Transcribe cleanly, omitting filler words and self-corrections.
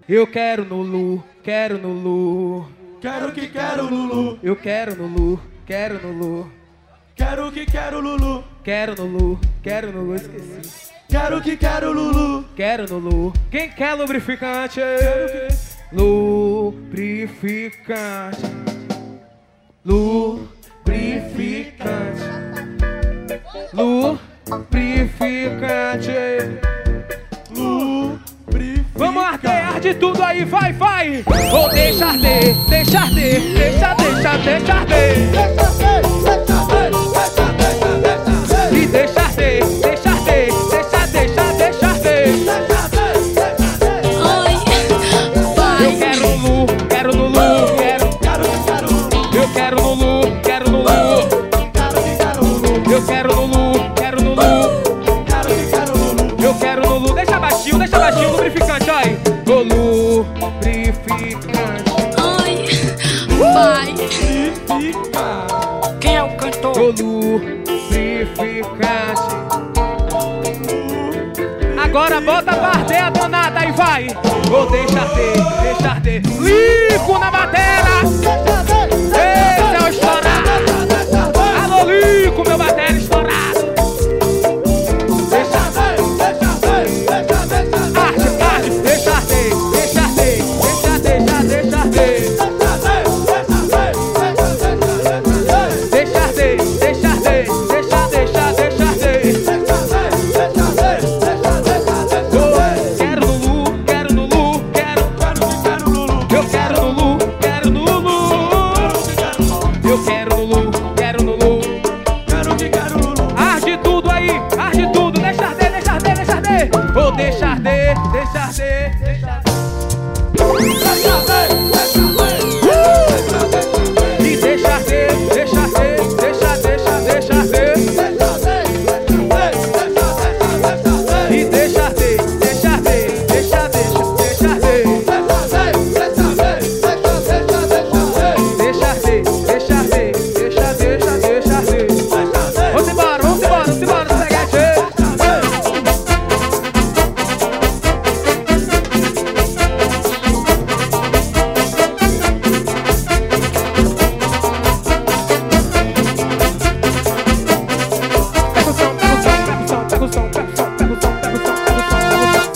Eu quero no Lu, quero no Lu. Quero que quero Lulu. Eu quero no Lu, quero no Lu. Quero que quero Lulu. Quero no Lu, quero no Lu, esqueci. Quero que quero Lulu. Quero no Lu. Quem quer lubrificante? Lubrificante. Lubrificante. Lubrificante. Lubrificante. Vamos arder, arde tudo aí, vai, vai! Vou deixar arder, deixa arder, deixa arder. E deixa arder, deixa arder, deixa arder. Oi, vai. Eu quero no Lu, quero no Lu, quero. Eu quero no Lu, quero no Lu. Eu quero no Lu, quero no Lu. Eu quero no Lu, deixa baixinho, lubrificante, aí. O lubrificante. Oi, vai. Quem é o O cantor? lubrificante. Agora bota pra arder a donada e vai. Vou deixar arder. Lico na matéria.